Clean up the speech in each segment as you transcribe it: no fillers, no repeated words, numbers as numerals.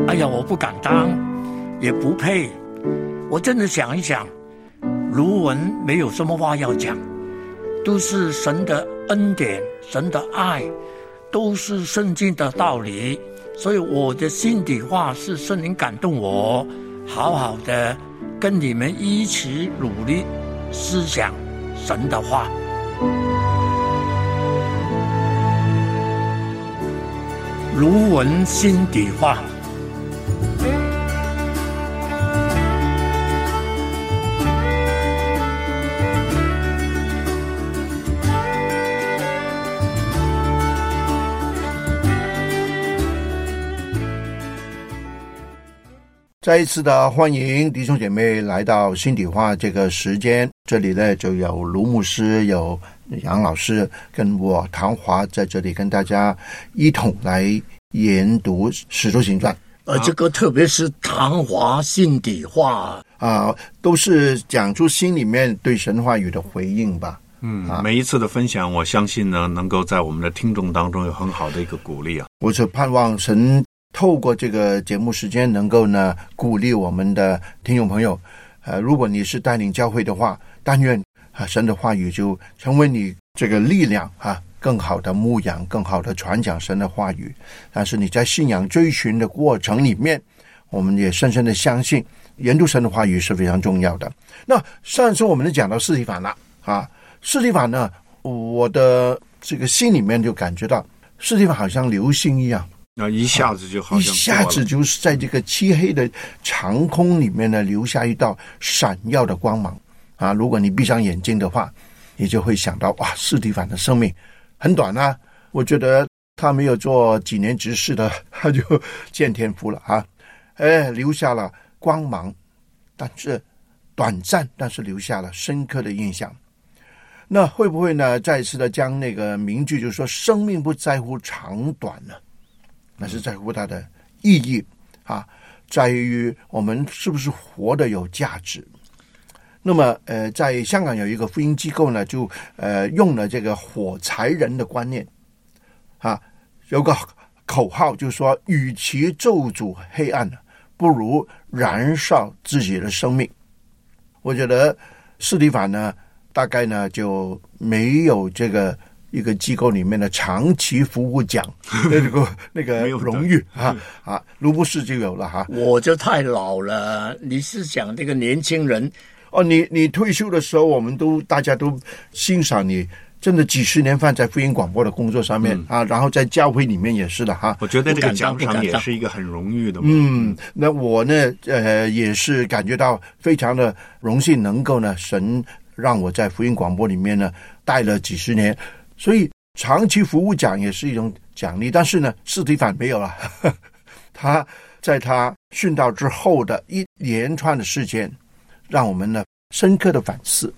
哎呀，我不敢当，也不配。我真的想一想，卢文没有什么话要讲，都是神的恩典，神的爱，都是圣经的道理。所以我的心底话是圣灵感动我，好好的跟你们一起努力思想神的话。卢文心底话。 再一次的欢迎弟兄姐妹来到心底话这个时间，这里呢就有卢牧师，有杨老师跟我唐华在这里跟大家一同来研读使徒行传。 这个特别是唐华心底话都是讲出心里面对神话语的回应吧。 每一次的分享，我相信呢，能够在我们的听众当中有很好的一个鼓励啊。 我是盼望神透过这个节目时间能够呢鼓励我们的听众朋友。如果你是带领教会的话，但愿神的话语就成为你这个力量更好的牧养，更好的传讲神的话语。但是你在信仰追寻的过程里面，我们也深深的相信研读神的话语是非常重要的。那上次我们就讲到司提反了司提反呢，我的这个心里面就感觉到司提反好像流星一样， 一下子就好像一下子就是在这个漆黑的长空里面呢留下一道闪耀的光芒如果你闭上眼睛的话，你就会想到司提反的生命很短我觉得他没有做几年执事的，他就见天父了留下了光芒，但是短暂，但是留下了深刻的印象。那会不会呢再一次的将那个名句就是说生命不在乎长短呢？那是在乎它的意义在于我们是不是活得有价值。那么在香港有一个福音机构呢，就用了这个火柴人的观念有个口号就是说，与其咒诅黑暗，不如燃烧自己的生命。我觉得司提反呢大概呢就没有这个一个机构里面的长期服务奖那个荣誉卢博士就有了我就太老了，你是讲这个年轻人你退休的时候，我们大家都欣赏你真的几十年放在福音广播的工作上面然后在教会里面也是的我觉得这个奖赏也是一个很荣誉的那我呢也是感觉到非常的荣幸，能够呢神让我在福音广播里面呢带了几十年，所以长期服务奖也是一种奖励。但是呢司提反没有了他在他殉道之后的一连串的事件让我们呢深刻的反思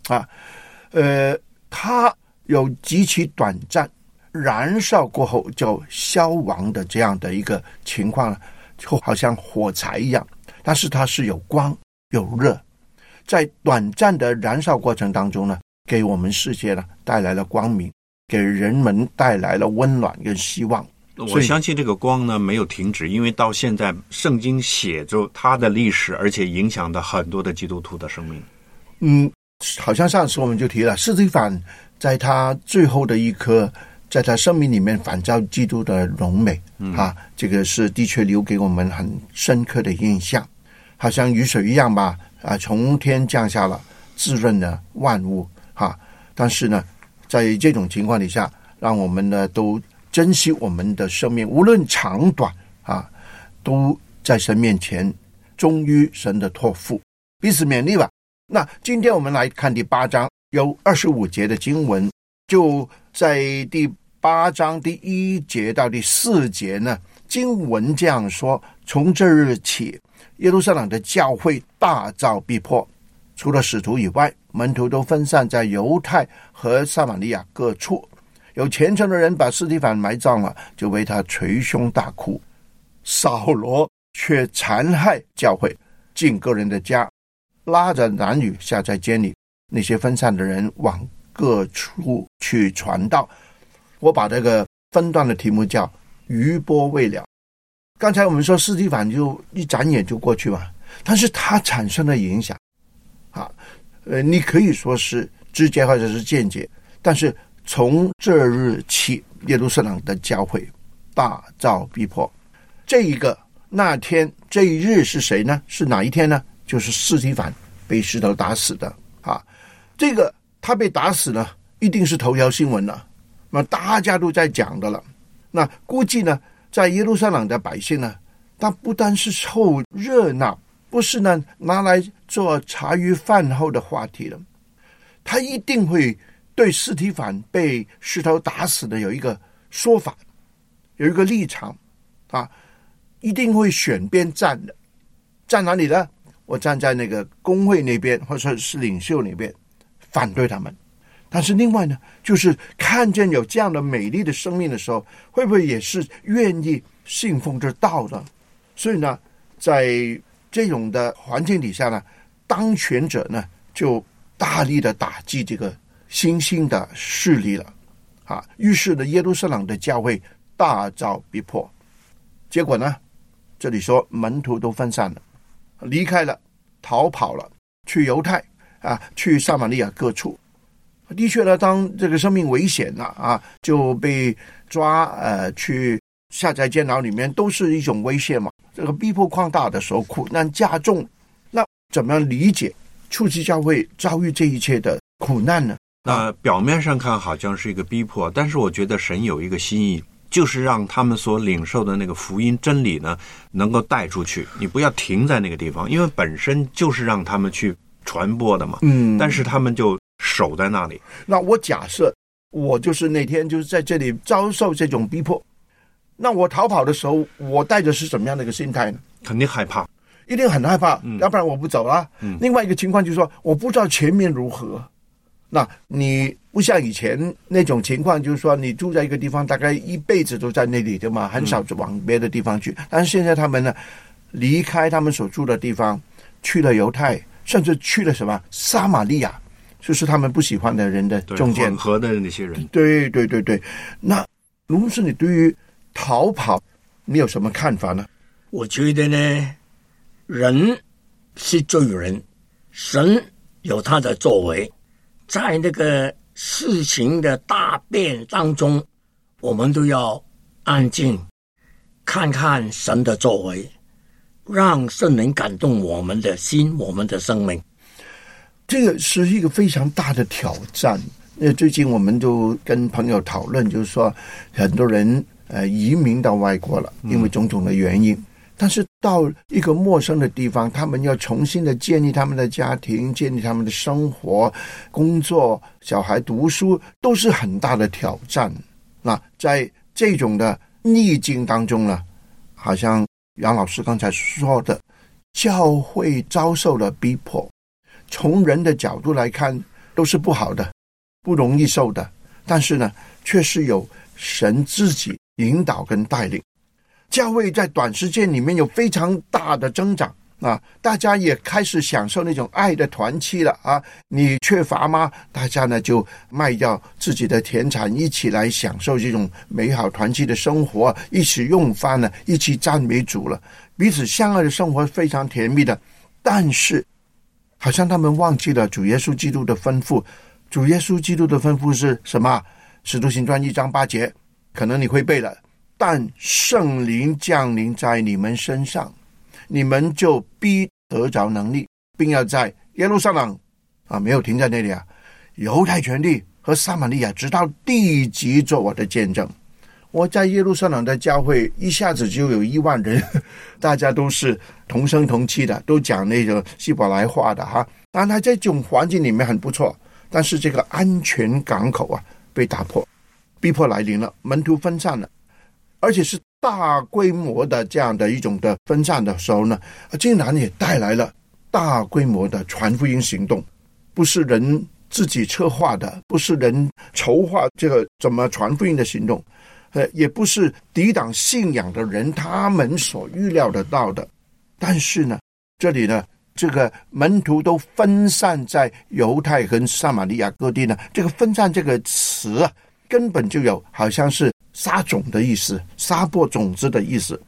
他有极其短暂燃烧过后就消亡的这样的一个情况，就好像火柴一样，但是它是有光有热，在短暂的燃烧过程当中呢，给我们世界呢带来了光明，给人们带来了温暖跟希望。 我相信这个光呢没有停止，因为到现在圣经写着它的历史，而且影响到很多的基督徒的生命。 好像上次我们就提了，司提反在他最后的一刻，在他生命里面反照基督的荣美这个是的确留给我们很深刻的印象，好像雨水一样吧从天降下了，滋润了万物但是呢在这种情况底下，让我们呢都珍惜我们的生命，无论长短都在神面前忠于神的托付，彼此勉励吧。那今天我们来看第8章，有25节的经文，就在第8章第1节到第4节呢，经文这样说：从这日起，耶路撒冷的教会大遭逼迫，除了使徒以外，门徒都分散在犹太和撒玛利亚各处。有虔诚的人把司提反埋葬了，就为他捶胸大哭。扫罗却残害教会，进个人的家，拉着男女下在监里。那些分散的人往各处去传道。我把这个分段的题目叫余波未了。 刚才我们说司提反就一眨眼就过去嘛，但是他产生的影响啊，你可以说是直接或者是间接，但是从这日起，耶路撒冷的教会大遭逼迫。这一个那天这一日是谁呢？是哪一天呢？就是司提反被石头打死的啊。这个他被打死呢，一定是头条新闻了，那大家都在讲的了。那估计呢，在耶路撒冷的百姓呢，他不单是凑热闹，不是呢拿来做茶余饭后的话题了，他一定会对司提反被石头打死的有一个说法，有一个立场啊，一定会选边站的。站哪里呢？我站在那个公会那边，或者是领袖那边，反对他们。但是另外呢，就是看见有这样的美丽的生命的时候，会不会也是愿意信奉这道呢？所以呢，在这种的环境底下呢，当权者呢就大力的打击这个新兴的势力了啊。于是呢，耶路撒冷的教会大遭逼迫。结果呢，这里说门徒都分散了，离开了，逃跑了，去犹太啊，去撒玛利亚各处。的确呢，当这个生命危险了啊，就被抓去下在监牢里面，都是一种威胁嘛。这个逼迫扩大的时候，苦难加重，那怎么样理解初期教会遭遇这一切的苦难呢？ 那表面上看好像是一个逼迫，但是我觉得神有一个心意，就是让他们所领受的那个福音真理呢，能够带出去。你不要停在那个地方，因为本身就是让他们去传播的嘛。但是他们就守在那里。 那我假设我就是那天就是在这里遭受这种逼迫，那我逃跑的时候，我带着是什么样的一个心态呢？ 肯定害怕， 一定很害怕，要不然我不走了。另外一个情况就是说，我不知道前面如何。那你不像以前那种情况，就是说你住在一个地方，大概一辈子都在那里的嘛，很少往别的地方去。但是现在他们呢，离开他们所住的地方，去了犹太，甚至去了什么撒玛利亚，就是他们不喜欢的人的中间， 混合的那些人。 对。那卢牧师，你对于逃跑你有什么看法呢？ 我觉得呢，人是罪人，神有他的作为，在那个事情的大变当中，我们都要安静看看神的作为，让圣灵感动我们的心，我们的生命。 这个是一个非常大的挑战。最近我们就跟朋友讨论，就是说很多人移民到外国了，因为种种的原因。但是到一个陌生的地方，他们要重新的建立他们的家庭，建立他们的生活、工作，小孩读书，都是很大的挑战。那在这种的逆境当中呢，好像杨老师刚才说的，教会遭受了逼迫，从人的角度来看都是不好的，不容易受的，但是呢，却是有神自己引导跟带领。教会在短时间里面有非常大的增长啊，大家也开始享受那种爱的团契了啊。你缺乏吗？大家呢就卖掉自己的田产，一起来享受这种美好团契的生活，一起用饭呢，一起赞美主了，彼此相爱的生活非常甜蜜的。但是好像他们忘记了主耶稣基督的吩咐。主耶稣基督的吩咐是什么？使徒行传1章8节，可能你会背了。但圣灵降临在你们身上，你们就必得着能力，并要在耶路撒冷没有停在那里犹太全地和撒玛利亚直到地极做我的见证。我在耶路撒冷的教会一下子就有1万人，大家都是同声同气的，都讲那个希伯来话的当然在这种环境里面很不错，但是这个安全港口被打破，逼迫来临了，门徒分散了，而且是大规模的这样的一种的分散的时候呢，竟然也带来了大规模的传福音行动，不是人自己策划的，不是人筹划这个怎么传福音的行动，也不是抵挡信仰的人他们所预料得到的。但是呢，这里呢，这个门徒都分散在犹太跟撒玛利亚各地呢，这个分散这个词根本就有好像是撒种的意思，撒播种子的意思。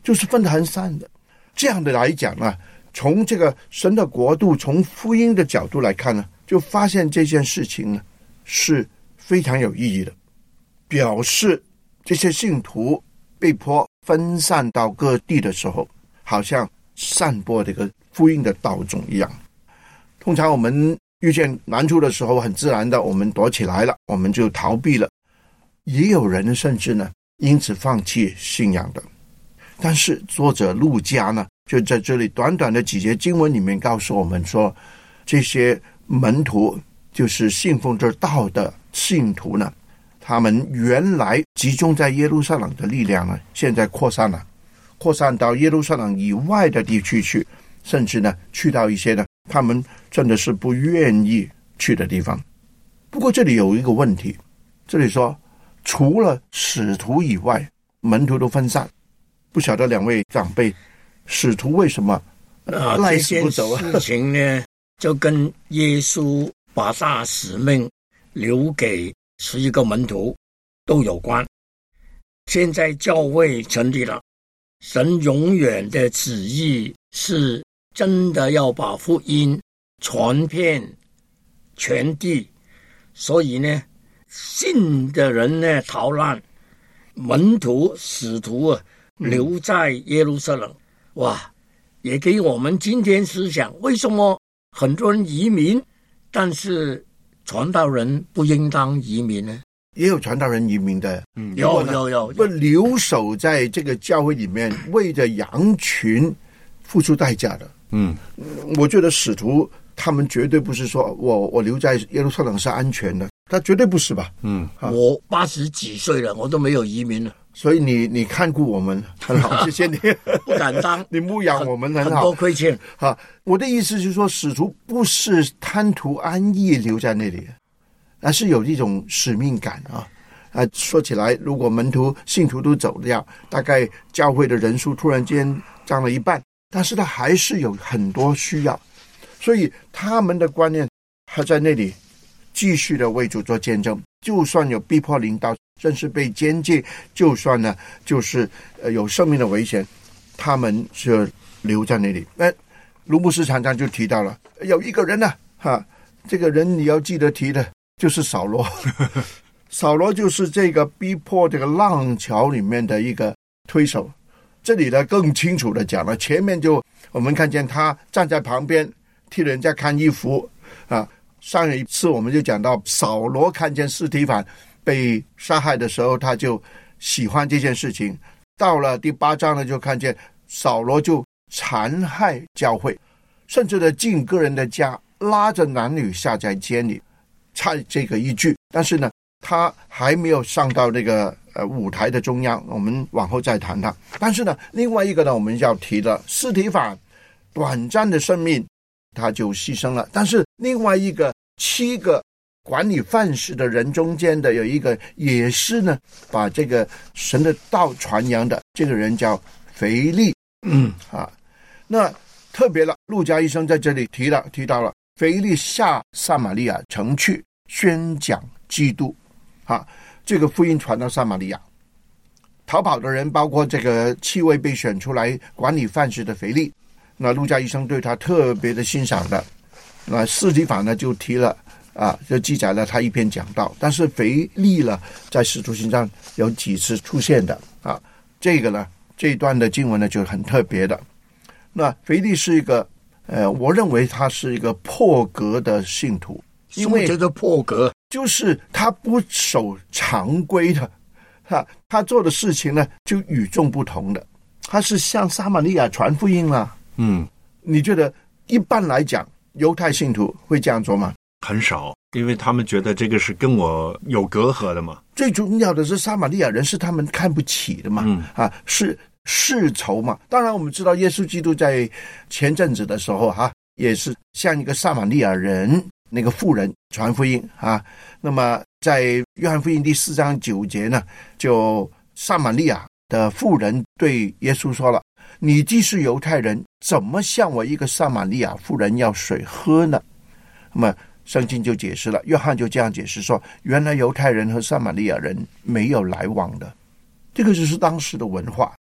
就是分得很散的。这样的来讲呢，从这个神的国度，从福音的角度来看呢，就发现这件事情呢是非常有意义的，表示这些信徒被迫分散到各地的时候，好像散播这个福音的道种一样。通常我们遇见难处的时候，很自然的我们躲起来了，我们就逃避了。也有人甚至呢因此放弃信仰的。但是作者路加呢，就在这里短短的几节经文里面告诉我们说，这些门徒就是信奉这道的信徒呢，他们原来集中在耶路撒冷的力量呢，现在扩散到耶路撒冷以外的地区去，甚至呢去到一些呢他们真的是不愿意去的地方。不过这里有一个问题，这里说除了使徒以外，门徒都分散。不晓得两位长辈，使徒为什么赖死不走这件事情呢，就跟耶稣把大使命留给11个门徒都有关。现在教会成立了，神永远的旨意是真的要把福音传遍全地，所以呢，信的人呢逃难，门徒使徒留在耶路撒冷。哇，也给我们今天思想，为什么很多人移民，但是传道人不应当移民呢？ 也有传道人移民的， 有不留守在这个教会里面，为着羊群付出代价的。我觉得使徒他们绝对不是说我留在耶路撒冷是安全的，他绝对不是吧？ 我80几岁了，我都没有移民了。 所以你看顾我们很好，谢谢你。 不敢当， 你牧养我们很好， 很多亏欠。 我的意思就是说，使徒不是贪图安逸留在那里，而是有一种使命感说起来，如果门徒信徒都走掉，大概教会的人数突然间涨了一半，但是他还是有很多需要，所以他们的观念还在那里继续的为主做见证，就算有逼迫临到，甚至被监禁，就算呢就是有生命的危险，他们就留在那里。卢牧师常常就提到了，有一个人呢这个人你要记得提的就是扫罗。扫罗就是这个逼迫这个浪潮里面的一个推手。这里呢更清楚的讲了，前面就我们看见他站在旁边替人家看衣服上一次我们就讲到，扫罗看见司提反被杀害的时候，他就喜欢这件事情。到了第8章呢，就看见扫罗就残害教会，甚至呢进个人的家，拉着男女下在监里，差这个一句。但是呢他还没有上到这个舞台的中央，我们往后再谈他。但是呢另外一个呢我们要提的，司提反短暂的生命他就牺牲了，但是另外一个7个管理饭食的人中间的有一个也是呢把这个神的道传扬的，这个人叫腓力。那特别了，路加医生在这里提到了腓力下撒玛利亚城去宣讲基督这个福音传到撒玛利亚。逃跑的人包括这个7位被选出来管理饭食的腓力，那路加医生对他特别的欣赏的。那司提反呢就提了就记载了他一篇讲道，但是腓力呢在使徒行传有几次出现的这个呢这一段的经文呢就很特别的。那腓力是一个我认为他是一个破格的信徒。 因为这个破格就是他不守常规的他做的事情呢就与众不同的，他是向撒玛利亚传福音了。你觉得一般来讲犹太信徒会这样做吗？ 很少，因为他们觉得这个是跟我有隔阂的嘛。 最重要的是撒玛利亚人是他们看不起的嘛，是世仇嘛。当然我们知道耶稣基督在前阵子的时候也是向一个撒玛利亚人那个妇人传福音那么在约翰福音第4章9节呢，就撒玛利亚的妇人对耶稣说了，你既是犹太人，怎么向我一个撒玛利亚妇人要水喝呢？那么圣经就解释了，约翰就这样解释说，原来犹太人和撒玛利亚人没有来往的，这个就是当时的文化。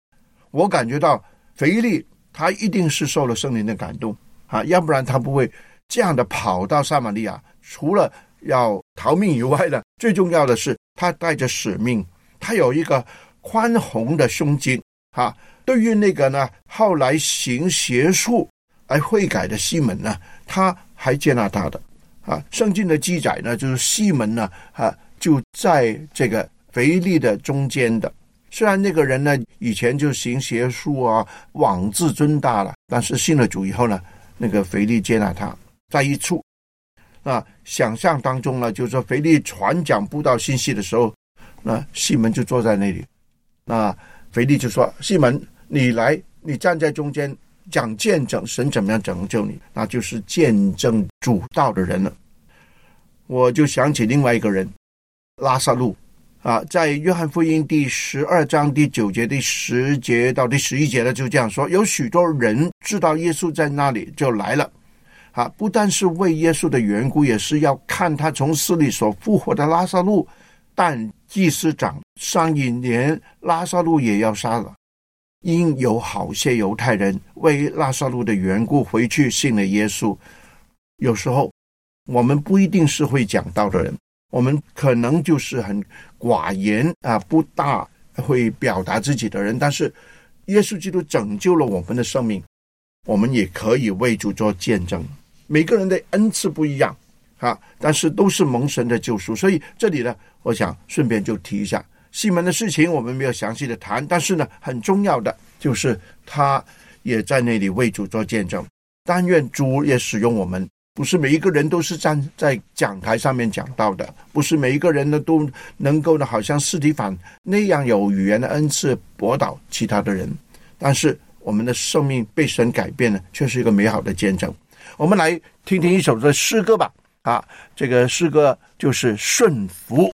我感觉到腓力他一定是受了圣灵的感动啊，要不然他不会这样的跑到撒玛利亚，除了要逃命以外呢，最重要的是他带着使命，他有一个宽宏的胸襟啊。对于那个呢后来行邪术而悔改的西门呢，他还接纳他的啊。圣经的记载呢，就是西门呢就在这个腓力的中间的。虽然那个人呢以前就行邪术啊，妄自尊大了，但是信了主以后呢，那个腓力接纳他，在一处啊，想象当中呢，就是说腓力传讲布道信息的时候，那西门就坐在那里，那腓力就说：西门，你来，你站在中间讲见证神怎么样拯救你，那就是见证主道的人了。我就想起另外一个人，拉撒路啊，在约翰福音第12章第9节、第10节到第11节的就这样说：有许多人知道耶稣在那里，就来了啊，不但是为耶稣的缘故，也是要看他从死里所复活的拉撒路。但祭司长上一年拉撒路也要杀了，因有好些犹太人为拉撒路的缘故回去信了耶稣。有时候我们不一定是会讲道的人，我们可能就是很寡言啊，不大会表达自己的人，但是耶稣基督拯救了我们的生命，我们也可以为主做见证。每个人的恩赐不一样啊，但是都是蒙神的救赎。所以这里呢，我想顺便就提一下西门的事情，我们没有详细的谈，但是呢，很重要的就是他也在那里为主做见证。但愿主也使用我们，不是每一个人都是站在讲台上面讲道的，不是每一个人呢都能够呢好像司提反那样有语言的恩赐驳倒其他的人，但是我们的生命被神改变了，却是一个美好的见证。我们来听听一首的诗歌吧啊，这个诗歌就是顺服。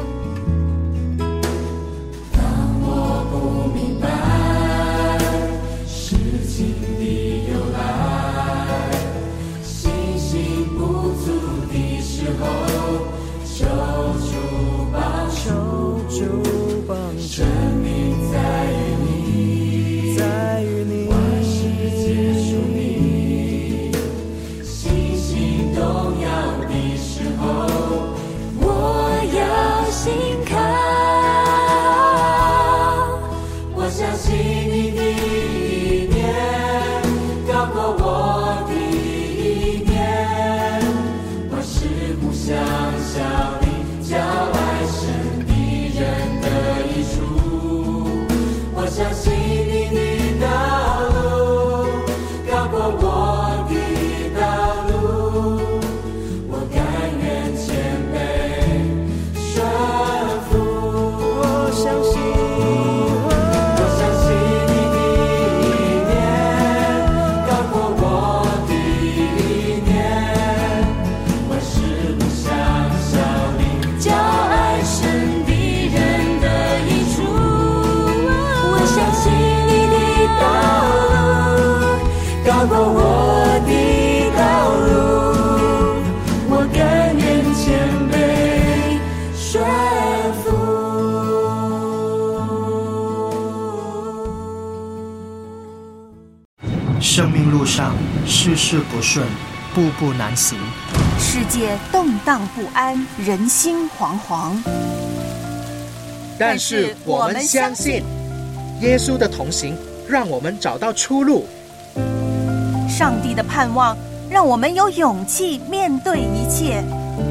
生命路上事事不顺，步步难行， 世界动荡不安，人心惶惶。 但是我们相信耶稣的同行让我们找到出路， 上帝的盼望让我们有勇气面对一切。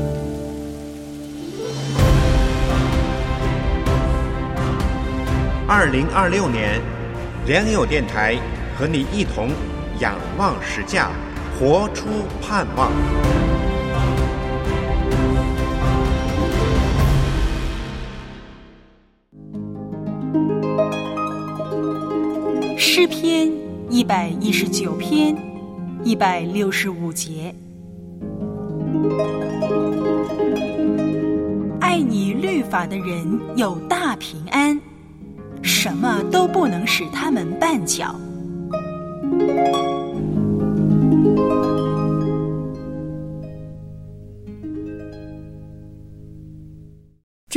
2026年，良友电台和你一同仰望实价，活出盼望。 诗篇119篇165节，爱你律法的人有大平安，什么都不能使他们绊脚。 接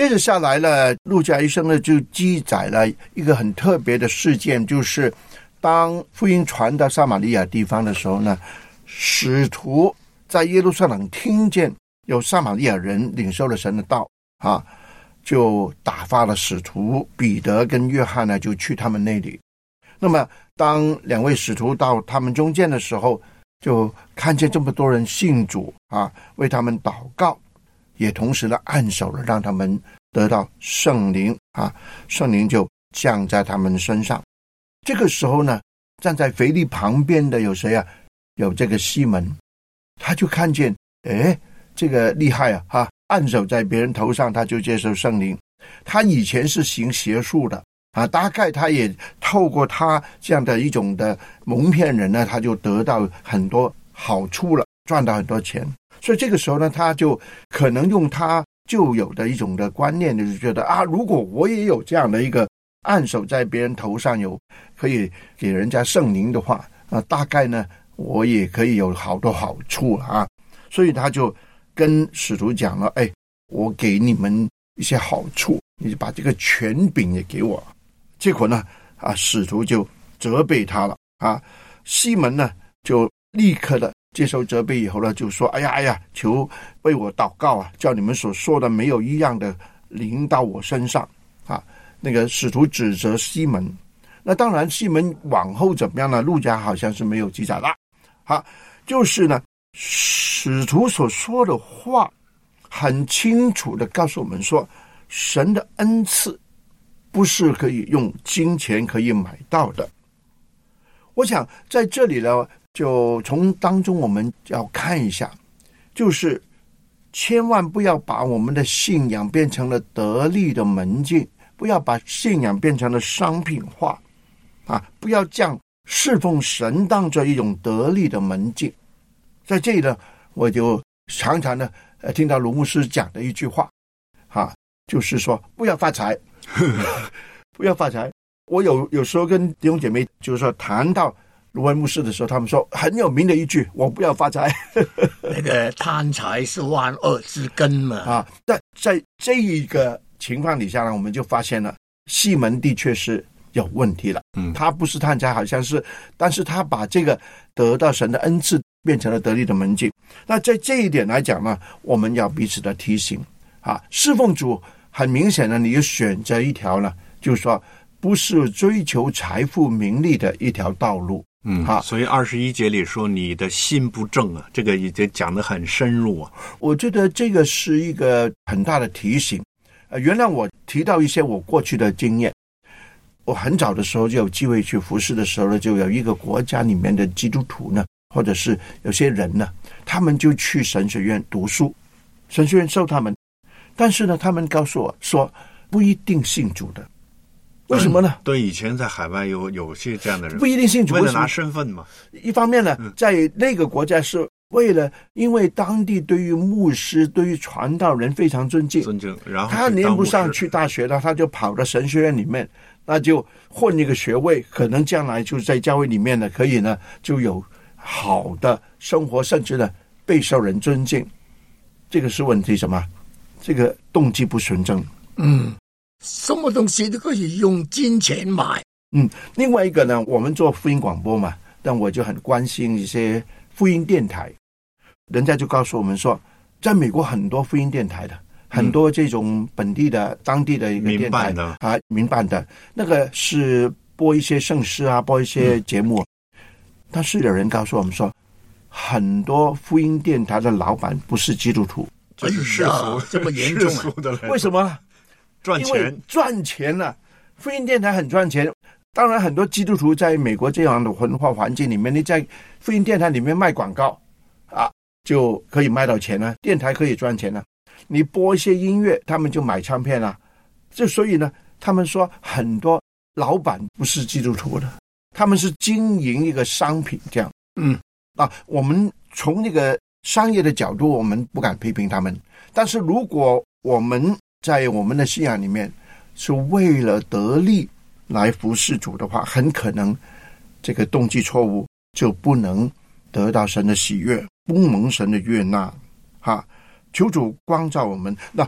接着下来了，路加医生呢就记载了一个很特别的事件，就是当福音传到撒玛利亚地方的时候呢，使徒在耶路撒冷听见有撒玛利亚人领受了神的道啊，就打发了使徒彼得跟约翰呢，就去他们那里。那么当两位使徒到他们中间的时候，就看见这么多人信主啊，为他们祷告，也同时呢按手了，让他们得到圣灵啊，圣灵就降在他们身上。这个时候呢，站在腓利旁边的有谁啊？有这个西门，他就看见，这个厉害啊！按手在别人头上，他就接受圣灵。他以前是行邪术的啊，大概他也透过他这样的一种的蒙骗人呢，他就得到很多好处了，赚到很多钱。所以这个时候呢，他就可能用他旧有的一种的观念，就是觉得啊，如果我也有这样的一个按手在别人头上，有可以给人家圣灵的话啊，大概呢我也可以有好多好处啊。所以他就跟使徒讲了，我给你们一些好处，你就把这个权柄也给我。结果呢使徒就责备他了啊。西门呢就立刻的接受责备以后呢，就说哎呀，求为我祷告啊，叫你们所说的没有一样的临到我身上啊。那个使徒指责西门，那当然西门往后怎么样呢？路加好像是没有记载了啊。就是呢，使徒所说的话很清楚的告诉我们说，神的恩赐不是可以用金钱可以买到的。我想在这里呢，就从当中我们要看一下，就是千万不要把我们的信仰变成了得利的门径，不要把信仰变成了商品化啊！不要将侍奉神当作一种得利的门径。在这里呢，我就常常呢听到卢牧师讲的一句话啊，就是说不要发财不要发财。我有时候跟弟兄姐妹就是说谈到卢文牧师的时候，他们说很有名的一句，我不要发财那个贪财是万恶之根嘛啊。但在这一个情况底下呢，我们就发现了西门的确是有问题了。他不是贪财，好像是，但是他把这个得到神的恩赐变成了得利的门径。那在这一点来讲呢，我们要彼此的提醒啊。侍奉主很明显的，你就选择一条呢，就是说不是追求财富名利的一条道路。 所以21节里说你的心不正啊，这个已经讲得很深入啊。 我觉得这个是一个很大的提醒。原来我提到一些我过去的经验。我很早的时候就有机会去服侍的时候呢，就有一个国家里面的基督徒呢，或者是有些人呢，他们就去神学院读书，神学院收他们，但是呢，他们告诉我说不一定信主的。为什么呢？ 对，以前在海外有些这样的人， 不一定信主， 为了拿身份嘛。 一方面呢，在那个国家是为了，因为当地对于牧师、对于传道人非常尊敬，然后他念不上去大学了，他就跑到神学院里面，那就混一个学位，可能将来就在教会里面呢，可以呢就有好的生活，甚至呢备受人尊敬。这个是问题什么？这个动机不纯正。 什么东西都可以用金钱买。 另外一个呢，我们做福音广播嘛，但我就很关心一些福音电台，人家就告诉我们说，在美国很多福音电台的，很多这种本地的、当地的一个电台民办的，那个是播一些圣诗啊，播一些节目。但是有人告诉我们说，很多福音电台的老板不是基督徒， 就是世俗， 这么严重的。 为什么？ 赚钱， 因为赚钱了。福音电台很赚钱。当然很多基督徒在美国这样的文化环境里面，你在福音电台里面卖广告啊，就可以卖到钱了，电台可以赚钱了。你播一些音乐，他们就买唱片了。所以呢，他们说很多老板不是基督徒的，他们是经营一个商品这样。我们从那个商业的角度，我们不敢批评他们。但是如果我们在我们的信仰里面是为了得利来服侍主的话，很可能这个动机错误，就不能得到神的喜悦，不蒙神的悦纳。求主光照我们。那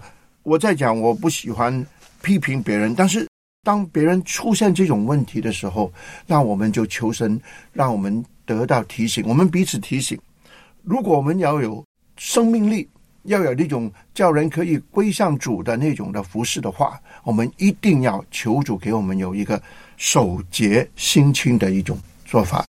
我在讲我不喜欢批评别人，但是当别人出现这种问题的时候，那我们就求神让我们得到提醒，我们彼此提醒。如果我们要有生命力，要有那种叫人可以归向主的那种的服事的话，我们一定要求主给我们有一个守节心清的一种做法。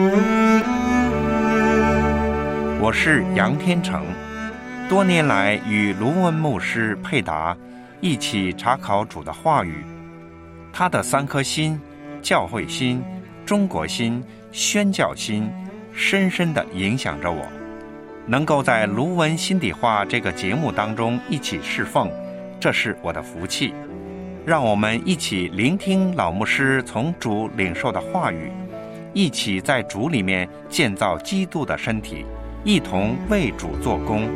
我是杨天成，多年来与卢文牧师配搭，一起查考主的话语。他的3颗心，教会心、中国心、宣教心，深深地影响着我。能够在卢文心底话这个节目当中一起侍奉，这是我的福气。让我们一起聆听老牧师从主领受的话语，一起在主里面建造基督的身体，一同为主做工。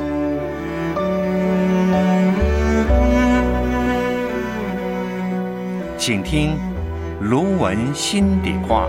请听卢文心底话。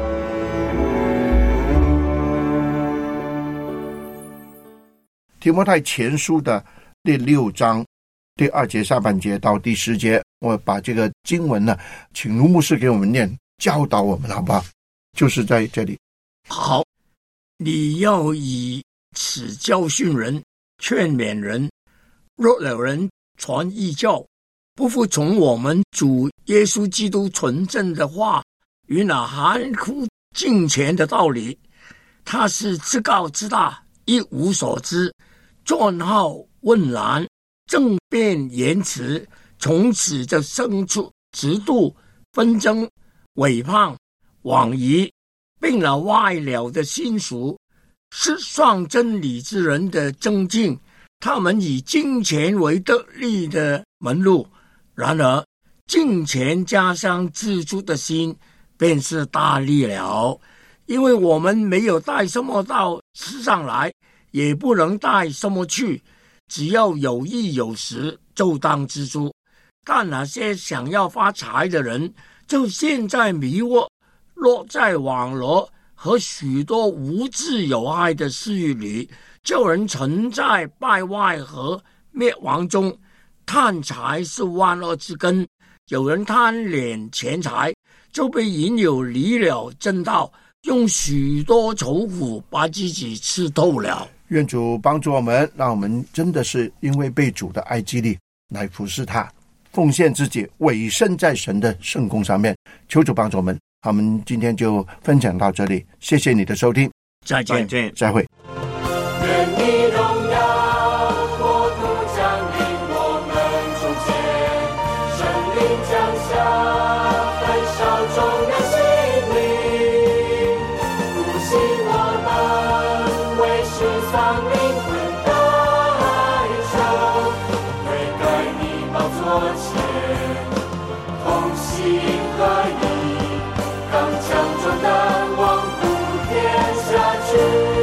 提摩太前书的第6章第2节下半节到第10节，我把这个经文呢，请卢牧师给我们念，教导我们好不好？就是在这里。 好，你要以此教训人、劝勉人。若有人传异教，不服从我们主耶稣基督纯正的话与那含糊敬虔的道理，他是自高自大，一无所知，专好问难，争辩言辞，从此就生出嫉妒、纷争、伪叛、妄疑，并了歪了的心术，是丧真理之人的争竞。他们以金钱为得利的门路，然而金钱加上自足的心，便是大利了。因为我们没有带什么到世上来，也不能带什么去，只要有衣有食，就当知足。但那些想要发财的人，就陷在迷惑、落在网罗和许多无知有害的私欲里，叫人沉在败坏和灭亡中。贪财是万恶之根，有人贪恋钱财，就被引诱离了正道，用许多愁苦把自己吃透了。 愿主帮助我们，让我们真的是因为被主的爱激励来服侍他，奉献自己，委身在神的圣工上面。求主帮助我们。好，我们今天就分享到这里，谢谢你的收听， 再见， 再会。 愿你荣耀国度降临我们中间，圣灵降下，焚烧众人心灵，复兴我们，为世上灵魂代求，悔改你宝座前，同心合一，刚强壮胆，往普天下去。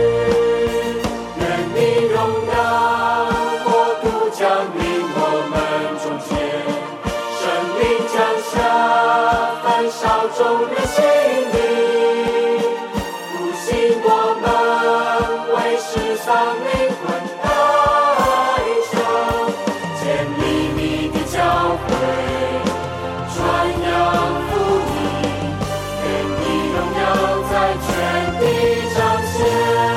众人心灵，复兴我们，为世上灵魂代求，建立你的教会，传扬福音，愿你荣耀在全地彰显。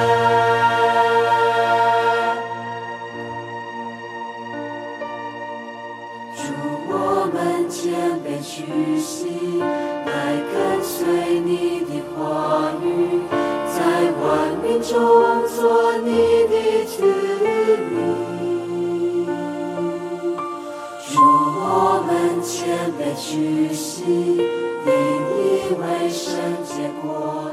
主，我们谦卑屈膝，来跟随你的话语，在万民中做你的子民。主，我们谦卑屈膝，引以为圣洁国。